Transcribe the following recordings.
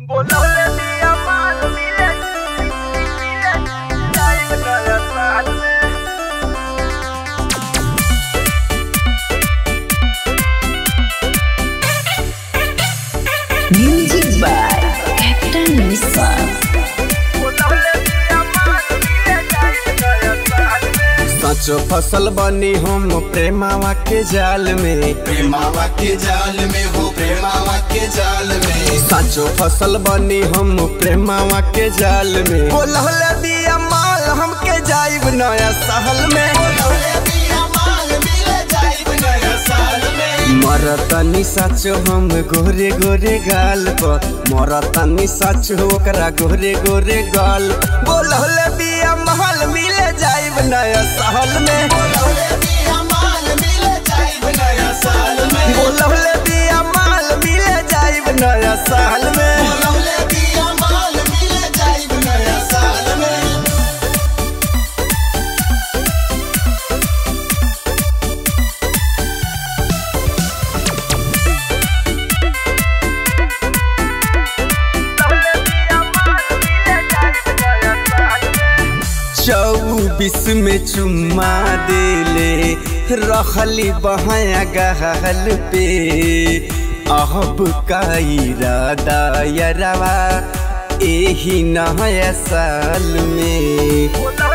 Music by Captain Nissan. सचो फसल बनी हम प्रेमावा के जाल में, प्रेमावा के जाल में हो, प्रेमावा के जाल में। सचो फसल बनी हम प्रेमावा के जाल में। बोलहले बिया माल हमके जाइब नया सहल में, मरतनी सचो हम गोरे गोरे गाल पर, मरतनी सचो ओकरा गोरे गोरे गाल। बोलहले बिया महल मिले जाइब नया सहल में, बोलहले बिया माल मिले जाइब नया साल में, बोलहले बिया माल मिले जाइब नया साल में। बोलहले बिया माल मिले जाइब नया साल में। चौबीस में चुम्मा देले रखली बहाया गहल पे, अब का इरादा यरवा एही नया साल में।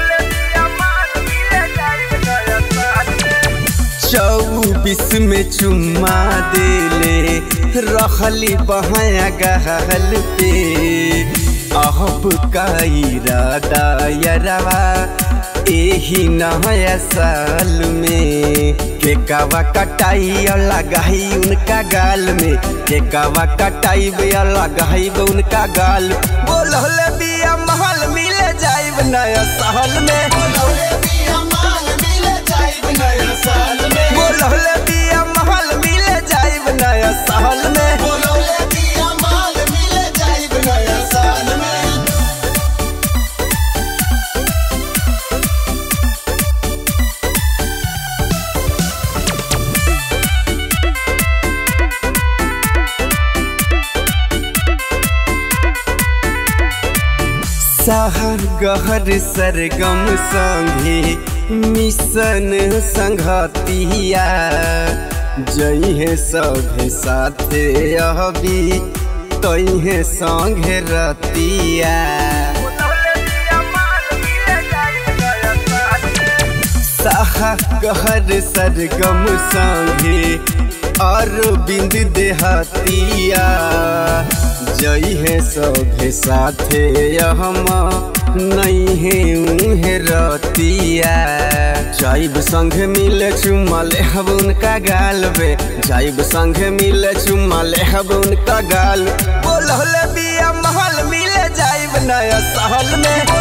24 में चुम्मा देले रखली बहाया गहल पे, अब का इरादा यरवा एही नया साल में। केकावा कटाई लगाई उनका गाल में, केकावा कटाई लगाई उनका गाल। बोलहले बिया महल मिले जाइब नया सहल में, बोलहले बिया माल मिले जाइब नया साल में, बोलहले बिया महल मिले जाइब नया सहल में। बोलहले बिया माल मिले जाइब नया साल में। सहर गहर सरगम संगे मिशन संगतिया, जइहे सभे साथे अबी तइहे संगे रतिया। सहर गहर सरगम संगे अरविंद देहतिया, जइहे सभे साथे हम नइहे उहे रतिया। जाइब संग मिले चुम्मा लेहब उनका गाल बे, जाइब संग मिले चुम्मा लेहब उनका गाल। बोलहले बिया महल मिले जाइब नया सहल में,